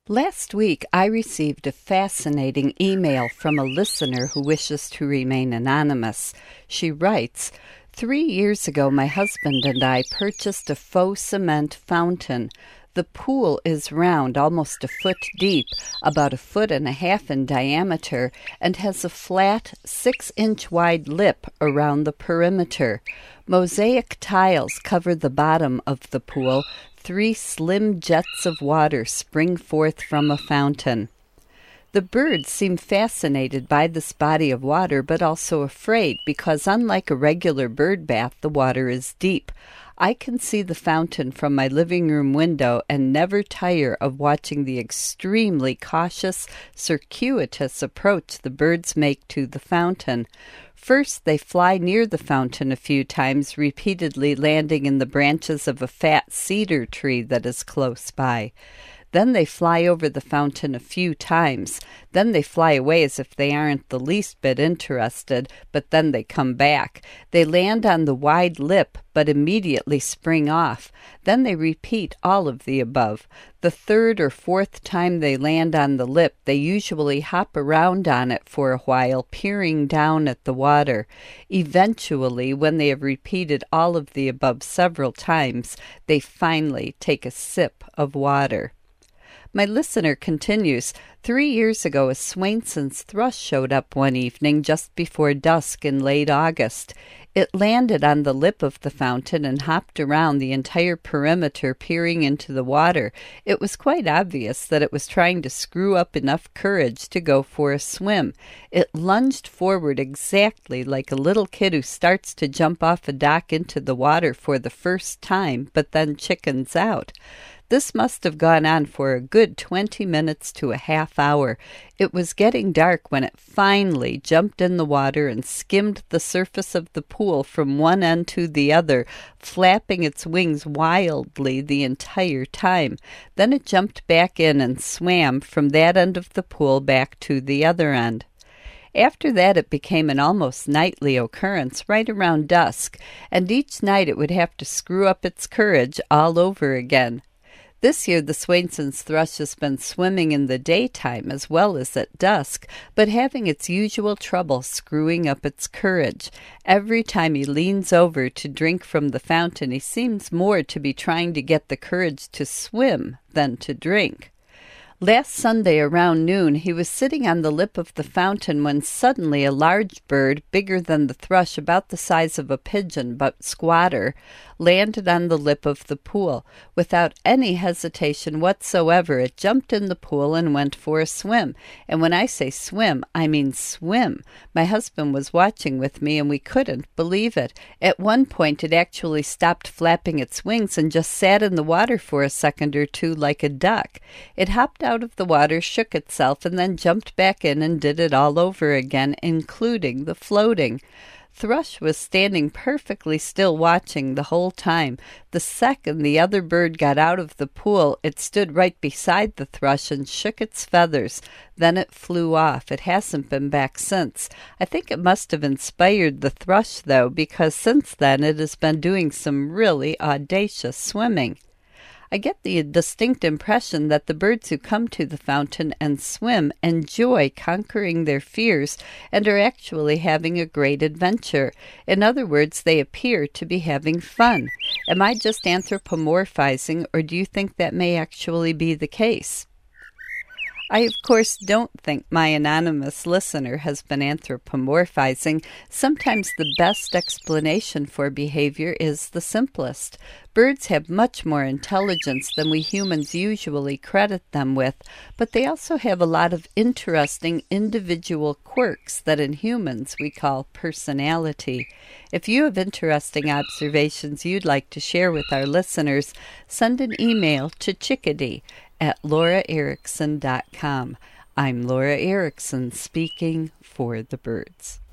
Last week, I received a fascinating email from a listener who wishes to remain anonymous. She writes, 3 years ago, my husband and I purchased a faux cement fountain. The pool is round, almost a foot deep, about 1.5 feet in diameter, and has a flat 6-inch wide lip around the perimeter. Mosaic tiles cover the bottom of the pool. 3 slim jets of water spring forth from a fountain. The birds seem fascinated by this body of water, but also afraid, because unlike a regular bird bath, the water is deep. I can see the fountain from my living room window and never tire of watching the extremely cautious, circuitous approach the birds make to the fountain. First, they fly near the fountain a few times, repeatedly landing in the branches of a fat cedar tree that is close by. Then they fly over the fountain a few times. Then they fly away as if they aren't the least bit interested, but then they come back. They land on the wide lip, but immediately spring off. Then they repeat all of the above. The 3rd or 4th time they land on the lip, they usually hop around on it for a while, peering down at the water. Eventually, when they have repeated all of the above several times, they finally take a sip of water. My listener continues, 3 years ago a Swainson's thrush showed up one evening just before dusk in late August. It landed on the lip of the fountain and hopped around the entire perimeter, peering into the water. It was quite obvious that it was trying to screw up enough courage to go for a swim. It lunged forward exactly like a little kid who starts to jump off a dock into the water for the first time, but then chickens out. This must have gone on for a good 20 minutes to a half hour. It was getting dark when it finally jumped in the water and skimmed the surface of the pool from one end to the other, flapping its wings wildly the entire time. Then it jumped back in and swam from that end of the pool back to the other end. After that, it became an almost nightly occurrence right around dusk, and each night it would have to screw up its courage all over again. This year, the Swainson's thrush has been swimming in the daytime as well as at dusk, but having its usual trouble screwing up its courage. Every time he leans over to drink from the fountain, he seems more to be trying to get the courage to swim than to drink. Last Sunday around noon, he was sitting on the lip of the fountain when suddenly a large bird, bigger than the thrush, about the size of a pigeon but squatter, landed on the lip of the pool. Without any hesitation whatsoever, it jumped in the pool and went for a swim. And when I say swim, I mean swim. My husband was watching with me, and we couldn't believe it. At one point, it actually stopped flapping its wings and just sat in the water for a second or two like a duck. It hopped out of the water, shook itself, and then jumped back in and did it all over again, including the floating. Thrush was standing perfectly still watching the whole time. The second the other bird got out of the pool, it stood right beside the thrush and shook its feathers. Then it flew off. It hasn't been back since. I think it must have inspired the thrush, though, because since then it has been doing some really audacious swimming. I get the distinct impression that the birds who come to the fountain and swim enjoy conquering their fears and are actually having a great adventure. In other words, they appear to be having fun. Am I just anthropomorphizing, or do you think that may actually be the case? I, of course, don't think my anonymous listener has been anthropomorphizing. Sometimes the best explanation for behavior is the simplest. Birds have much more intelligence than we humans usually credit them with, but they also have a lot of interesting individual quirks that in humans we call personality. If you have interesting observations you'd like to share with our listeners, send an email to chickadee@lauraerickson.com. I'm Laura Erickson, speaking for the birds.